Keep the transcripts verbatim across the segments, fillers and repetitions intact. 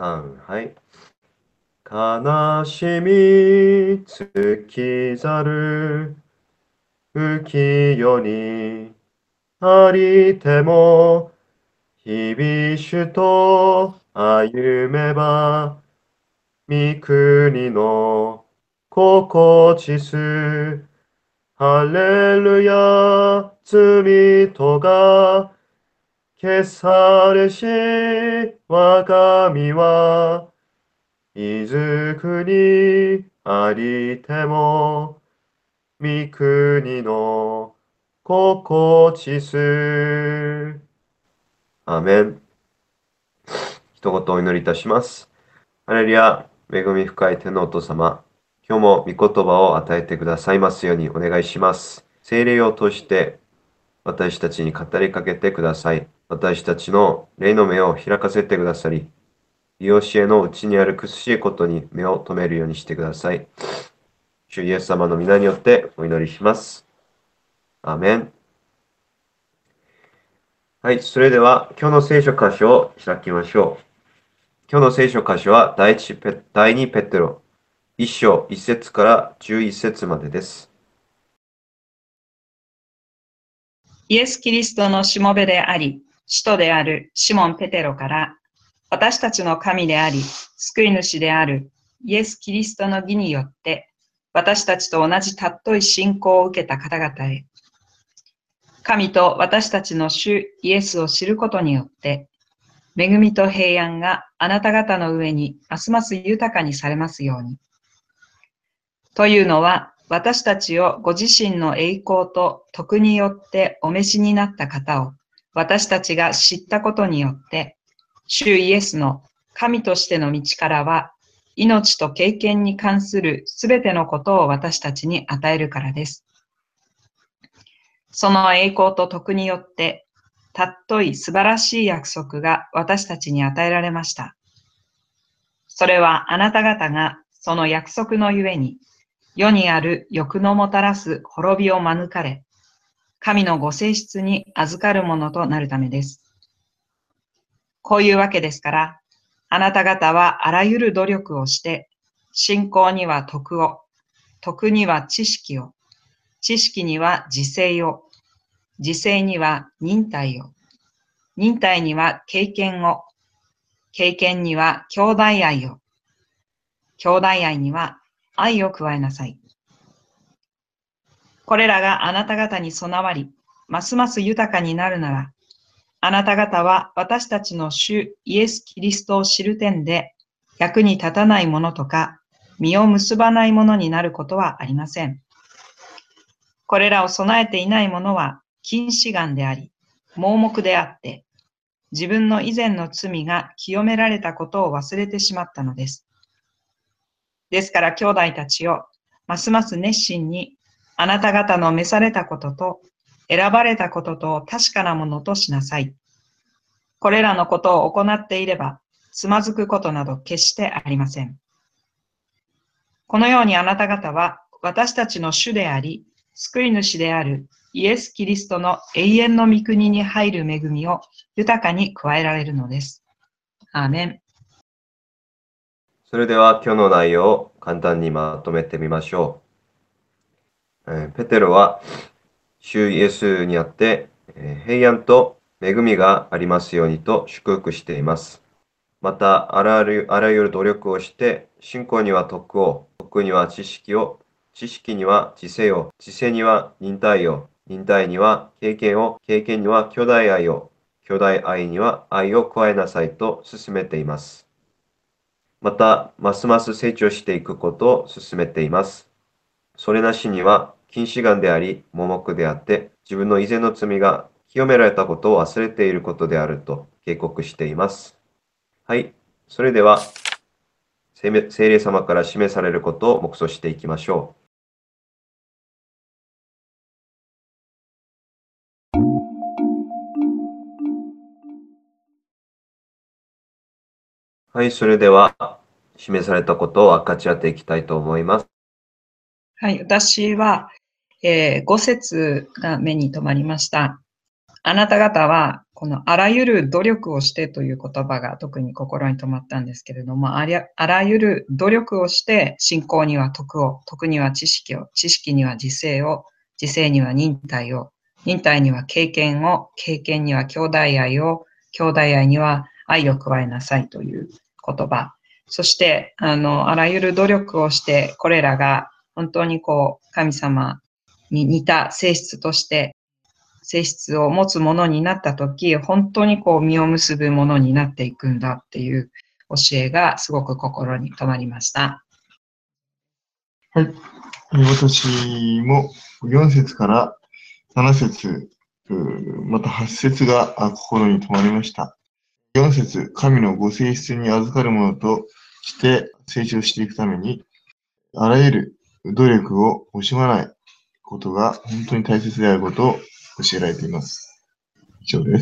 ん、はい。悲しみ尽きざる浮世にありても、日々主と歩めば、御国の心地す。ハレルヤ、罪とが消されし我が身は、いずくにありても、御国の心地す。アーメン。一言お祈りいたします。ハレルヤ、恵み深い天のお父様、今日も御言葉を与えてくださいますようにお願いします。聖霊を通して私たちに語りかけてください。私たちの霊の目を開かせてくださり、利用しへのうちにある苦しいことに目を留めるようにしてください。主イエス様の皆によってお祈りします。アーメン。はい、それでは今日の聖書箇所を開きましょう。今日の聖書箇所は第一ペ第二ペテロいっ章いち節からじゅういち節までです。 イエス・キリストのしもべであり、使徒であるシモン・ペテロから、私たちの神であり、救い主であるイエス・キリストの義によって、私たちと同じ尊い信仰を受けた方々へ、神と私たちの主イエスを知ることによって、恵みと平安があなた方の上にますます豊かにされますように。というのは、私たちをご自身の栄光と徳によってお召しになった方を私たちが知ったことによって、主イエスの神としての道からは、命と経験に関するすべてのことを私たちに与えるからです。その栄光と徳によって、たっとい素晴らしい約束が私たちに与えられました。それはあなた方がその約束のゆえに、世にある欲のもたらす滅びを免れ、神のご性質に預かるものとなるためです。こういうわけですから、あなた方はあらゆる努力をして、信仰には徳を、徳には知識を、知識には自制を、自制には忍耐を、忍耐には経験を、経験には兄弟愛を、兄弟愛には愛を加えなさい。これらがあなた方に備わり、ますます豊かになるなら、あなた方は私たちの主イエス・キリストを知る点で役に立たないものとか、実を結ばないものになることはありません。これらを備えていないものは近視眼であり、盲目であって、自分の以前の罪が清められたことを忘れてしまったのです。ですから兄弟たちよ、ますます熱心にあなた方の召されたことと選ばれたことと確かなものとしなさい。これらのことを行っていれば、つまずくことなど決してありません。このようにあなた方は私たちの主であり、救い主であるイエス・キリストの永遠の御国に入る恵みを豊かに加えられるのです。アーメン。 それでは今日の内容を簡単にまとめてみましょう。えーペテロは主イエスにあって、えー平安と恵みがありますようにと祝福しています。また、あらゆるあらゆる努力をして、信仰には徳を、徳には知識を、知識には知性を、知性には忍耐を、忍耐には経験を、経験には兄弟愛を、兄弟愛には愛を加えなさいと進めています。また、ますます成長していくことを進めています。それなしには、近視眼であり、盲目であって、自分の以前の罪が清められたことを忘れていることであると警告しています。はい。それでは、聖霊様から示されることを黙想していきましょう。はい。それでは、示されたことを分かち合っていきたいと思います。 はい、私は、えー、ご節が目に留まりました。 あなた方は、このあらゆる努力をしてという言葉が特に心に留まったんですけれども、ありゃあらゆる努力をして、信仰には徳を、徳には知識を、知識には自制を、自制には忍耐を、忍耐には経験を、経験には兄弟愛を、兄弟愛には愛を加えなさいという言葉。そして、あの、あらゆる努力をして、これらが本当にこう、神様に似た性質として、性質を持つものになったとき、本当にこう実を結ぶものになっていくんだっていう教えがすごく心に留まりました。 はい。私もよん節からなな節、またはち節が心に留まりました。よん節、神のご性質に預かるものとして成長していくために、あらゆる努力を惜しまないことが本当に大切であることを教えられています。以上です。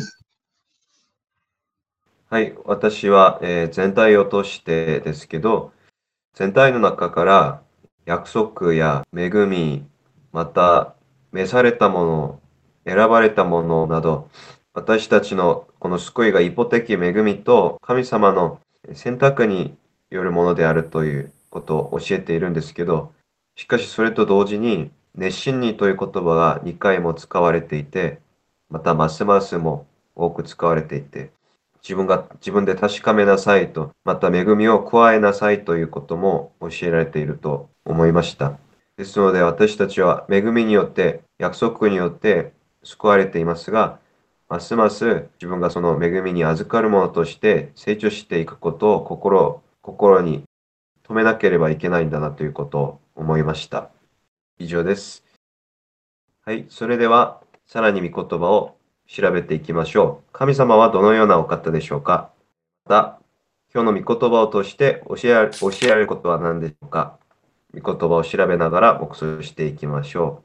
はい、私は、えー全体を通してですけど、全体の中から約束や恵み、また召されたもの、選ばれたものなど、私たちのこの救いが一方的恵みと神様の選択によるものであるということを教えているんですけど、しかしそれと同時に熱心にという言葉がにかいも使われていて、またますますも多く使われていて、自分が自分で確かめなさいと、また恵みを加えなさいということも教えられていると思いました。ですので私たちは恵みによって、約束によって救われていますが、ますます自分がその恵みに預かるものとして成長していくことを心心に留めなければいけないんだなということを思いました。以上です。はい、それではさらに御言葉を調べていきましょう。神様はどのようなお方でしょうか。また、今日の御言葉を通して教えられ教えられることは何でしょうか。御言葉を調べながら黙想していきましょ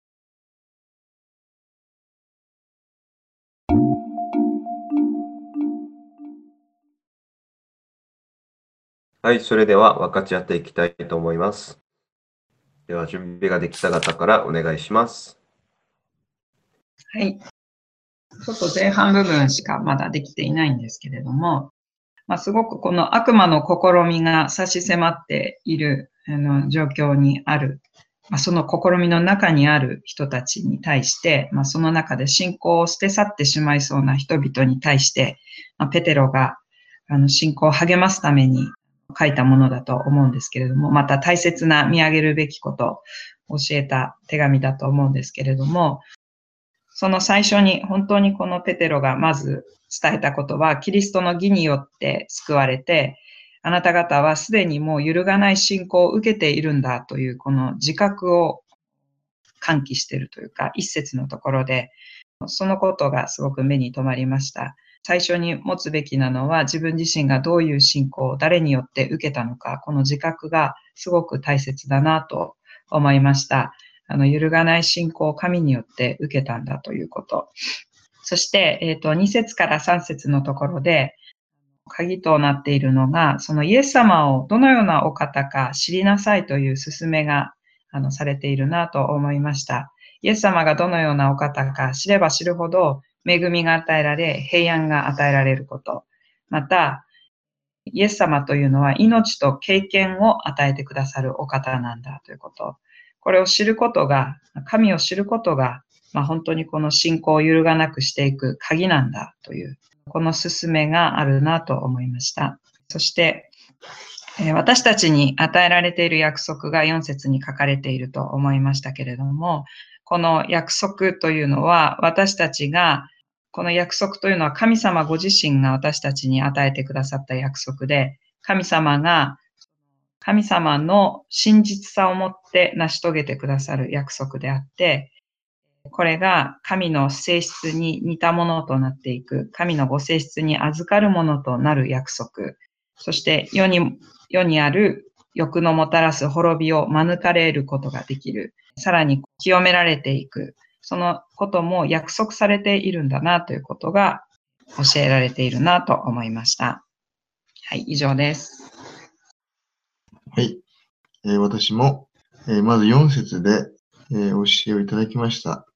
う。はい、それでは分かち合っていきたいと思います。では、準備ができた方からお願いします。 はい。ちょっと前半部分しかまだできていないんですけれども、まあ、すごくこの悪魔の試みが差し迫っているあの状況にある、まあ、その試みの中にある人たちに対して、まあ、その中で信仰を捨て去ってしまいそうな人々に対して、まあ、ペテロがあの信仰を励ますために書いたものだと思うんですけれども、また大切な見上げるべきことを教えた手紙だと思うんですけれども、その最初に本当にこのペテロがまず伝えたことは、キリストの義によって救われて、あなた方はすでにもう揺るがない信仰を受けているんだというこの自覚を喚起しているというか、一節のところで、そのことがすごく目に留まりました。最初に持つべきなのは自分自身がどういう信仰を誰によって受けたのか、この自覚がすごく大切だなと思いました。あの揺るがない信仰を神によって受けたんだということ。そして、えっと、に節からさん節のところで、鍵となっているのが、そのイエス様をどのようなお方か知りなさいという勧めがあのされているなと思いました。イエス様がどのようなお方か知れば知るほど恵みが与えられ、平安が与えられること。また、イエス様というのは命と経験を与えてくださるお方なんだということ。これを知ることが、神を知ることが、まあ、本当にこの信仰を揺るがなくしていく鍵なんだという、この勧めがあるなと思いました。そして、えー私たちに与えられている約束がよん節に書かれていると思いましたけれども、この約束というのは私たちが、この約束というのは神様ご自身が私たちに与えてくださった約束で、神様が神様の真実さをもって成し遂げてくださる約束であって、これが神の性質に似たものとなっていく、神のご性質に預かるものとなる約束、そして世に世にある欲のもたらす滅びを免れることができる。さらに清められていく。そのことも約束されているんだなということが教えられているなと思いました。はい、以上です。 はい。えー私も、えーまずよん節で、えー教えをいただきました。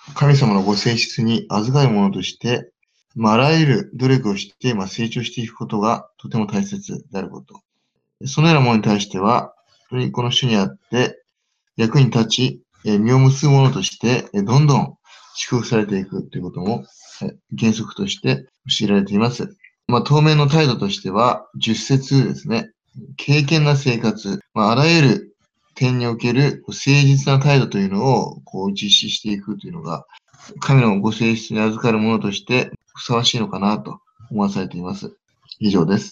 神様のご性質に預かるものとして、まあ、あらゆる努力をして、まあ、成長していくことがとても大切であること。そのようなものに対しては、本当にこの主にあって役に立ち、えー実を結ぶものとして、えーどんどん祝福されていくということも、えー原則として教えられています。まあ、当面の態度としては、じゅっ節ですね。敬虔な生活、まあ、あらゆる点における誠実な態度というのをこう実施していくというのが、神のご性質に預かるものとしてふさわしいのかなと思わされています。以上です。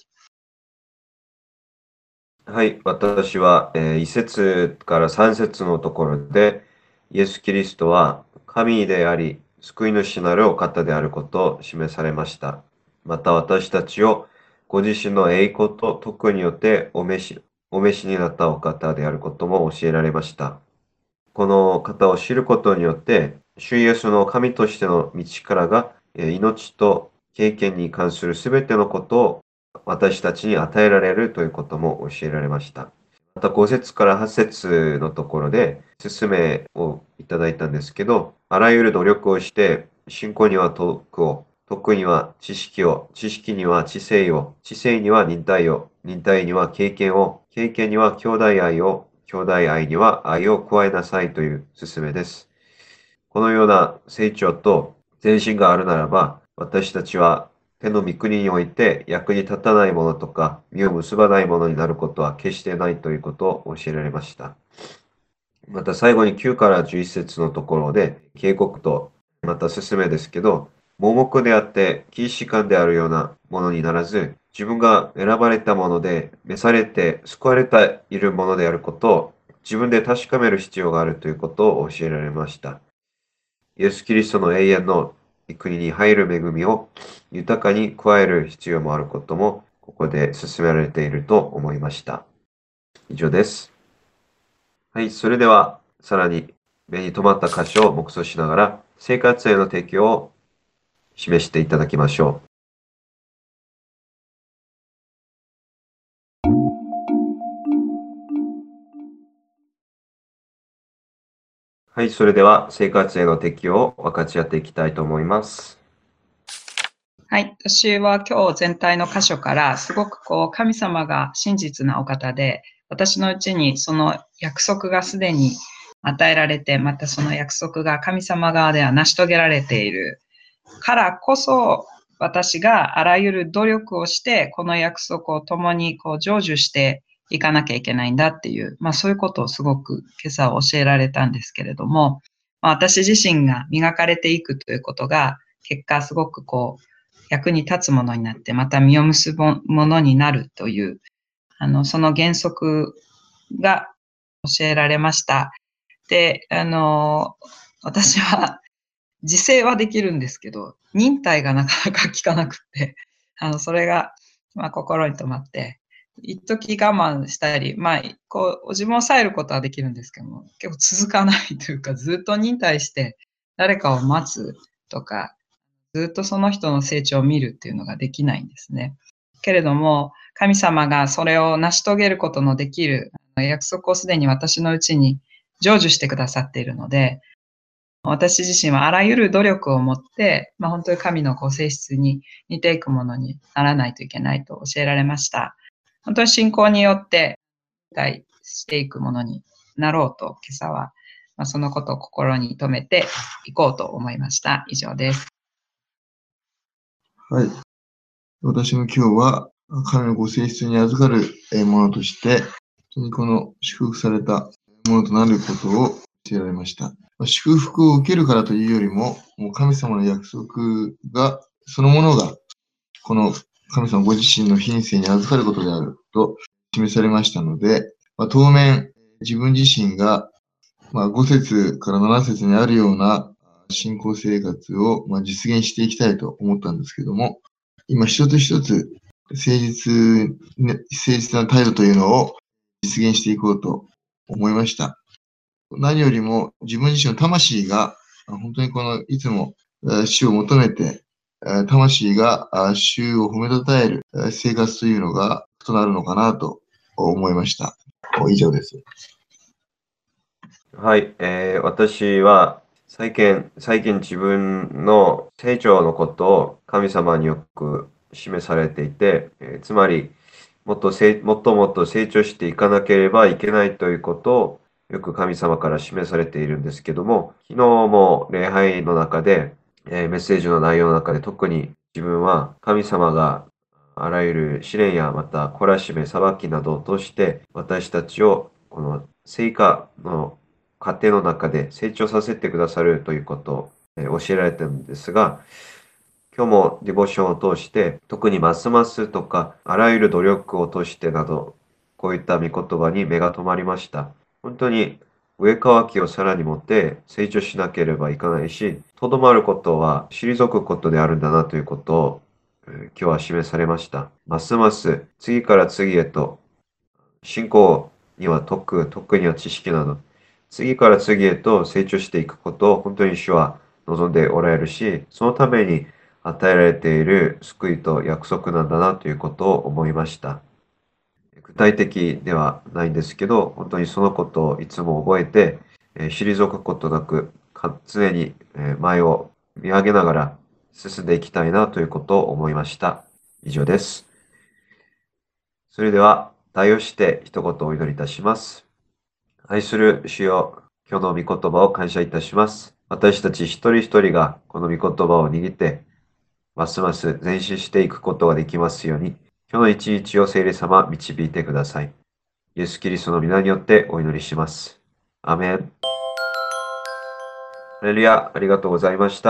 はい、私は、えー、い節からさん節のところで、イエス・キリストは神であり、救い主なるお方であることを示されました。また私たちをご自身の栄光と徳によってお召し、お召しになったお方であることも教えられました。この方を知ることによって、主イエスの神としての道からが、えー命と経験に関するすべてのことを私たちに与えられるということも教えられました。またご節からはち節のところで、勧めをいただいたんですけど、あらゆる努力をして、信仰には徳を、徳には知識を、知識には知性を、知性には忍耐を、忍耐には経験を、経験には兄弟愛を、兄弟愛には愛を加えなさいという勧めです。このような成長と前進があるならば、私たちは手の御国において役に立たないものとか、実を結ばないものになることは決してないということを教えられました。また最後にきゅうからじゅういち節のところで、警告とまた勧めですけど、盲目であって既視感であるようなものにならず、自分が選ばれたもので、召されて救われているものであることを自分で確かめる必要があるということを教えられました。イエス・キリストの永遠の国に入る恵みを豊かに加える必要もあることも、ここで進められていると思いました。以上です。はい、それでは、さらに目に留まった箇所を黙想しながら、生活への提供を示していただきましょう。はい、それでは生活への適用を分かち合っていきたいと思います。 はい、私は今日全体の箇所からすごくこう神様が真実なお方で、私のうちにその約束がすでに与えられて、またその約束が神様側では成し遂げられているからこそ、私があらゆる努力をしてこの約束を共にこう成就していかなきゃいけないんだっていう、まあ、そういうことをすごく今朝教えられたんですけれども、まあ、私自身が磨かれていくということが結果すごくこう役に立つものになって、また実を結ぶものになるという、あの、その原則が教えられました。で、あの、私は自制はできるんですけど、忍耐がなかなか効かなくって、あの、それが、まあ、心に留まって、一時我慢したり、まあ、こう、自分を抑えることはできるんですけども、結構続かないというか、ずっと忍耐して誰かを待つとか、ずっとその人の成長を見るっていうのができないんですね。けれども、神様がそれを成し遂げることのできる約束をすでに私のうちに成就してくださっているので、私自身はあらゆる努力を持って、まあ、本当に神のこう性質に似ていくものにならないといけないと教えられました。本当に信仰によって理解していくものになろうと、今朝は、まあ、そのことを心に留めていこうと思いました。以上です。 はい。私も今日は神のご性質に預かるものとして、本当にこの祝福されたものとなることを教えられました。祝福を受けるからというよりも、もう神様の約束が、そのものが、この神様ご自身の品性に預かることであると示されましたので、まあ、当面自分自身が、まあ、ご節からなな節にあるような信仰生活をまあ実現していきたいと思ったんですけども、今一つ一つ誠実、誠実な態度というのを実現していこうと思いました。何よりも自分自身の魂が本当にこのいつも主を求めて、魂が主を褒めたたえる生活というのがとなるのかなと思いました。以上です。 はい、えー私は最近、最近自分の成長のことを神様によく示されていて、えーつまり、もっとせい、もっともっと成長していかなければいけないということをよく神様から示されているんですけども、昨日も礼拝の中で、えーメッセージの内容の中で特に自分は神様があらゆる試練やまた懲らしめ、裁きなどを通して私たちをこの成果の過程の中で成長させてくださるということをえー教えられてるんですが、今日もディボーションを通して、特にますますとか、あらゆる努力を通してなど、こういった御言葉に目が留まりました。本当に上乾きをさらに持って成長しなければいけないし、とどまることは退くことであるんだなということを、えー今日は示されました。ますます次から次へと、信仰には徳、徳には知識など、次から次へと成長していくことを本当に主は望んでおられるし、そのために与えられている救いと約束なんだなということを思いました。具体的ではないんですけど、本当にそのことをいつも覚えて、えー退くことなく、か常にえー前を見上げながら進んでいきたいなということを思いました。以上です。それでは、代をして一言お祈りいたします。愛する主よ、今日の御言葉を感謝いたします。私たち一人一人がこの御言葉を握って、ますます前進していくことができますように、今日の一日を聖霊様導いてください。イエス・キリストの皆によってお祈りします。アメン。ハレルヤ、ありがとうございました。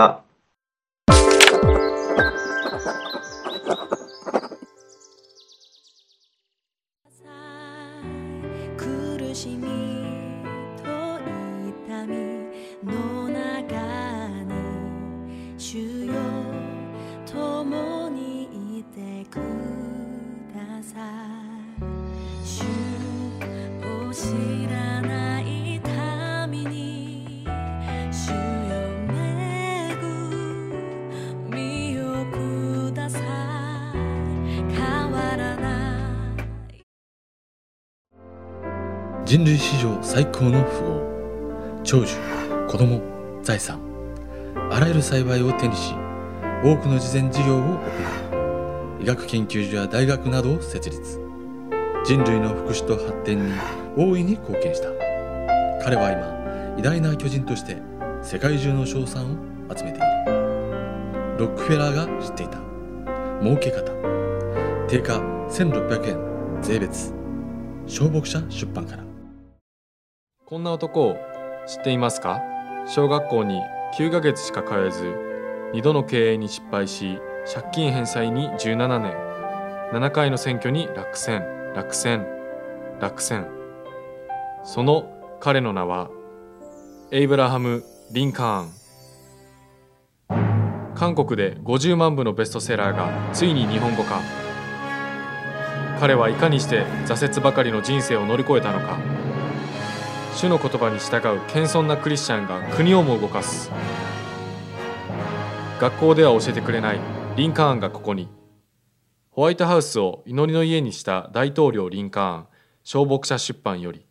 苦しみと痛みの中に主よ共にいてください。主を知らない民に主よ恵みをください。変わらない人類史上最高の富豪、長寿、子供、財産、あらゆる幸いを手にし、多くの慈善事業を行い、医学研究所や大学などを設立。人類の福祉と発展に大いに貢献した。彼は今、偉大な巨人として世界中の称賛を集めている。ロックフェラーが知っていた儲け方。定価せんろっぴゃくえん税別。小牧者出版から。 こんな男を知っていますか？小学校にきゅうかげつしか通えず、にどの経営に失敗し、借金返済にじゅうななねん、ななかいの選挙に落選、落選、落選。その彼の名は、エイブラハム・リンカーン。韓国でごじゅうまんぶのベストセラーがついに日本語化。彼はいかにして挫折ばかりの人生を乗り越えたのか。主の言葉に従う謙遜なクリスチャンが国をも動かす。学校では教えてくれないリンカーンがここに。ホワイトハウスを祈りの家にした大統領リンカーン、小牧者出版より。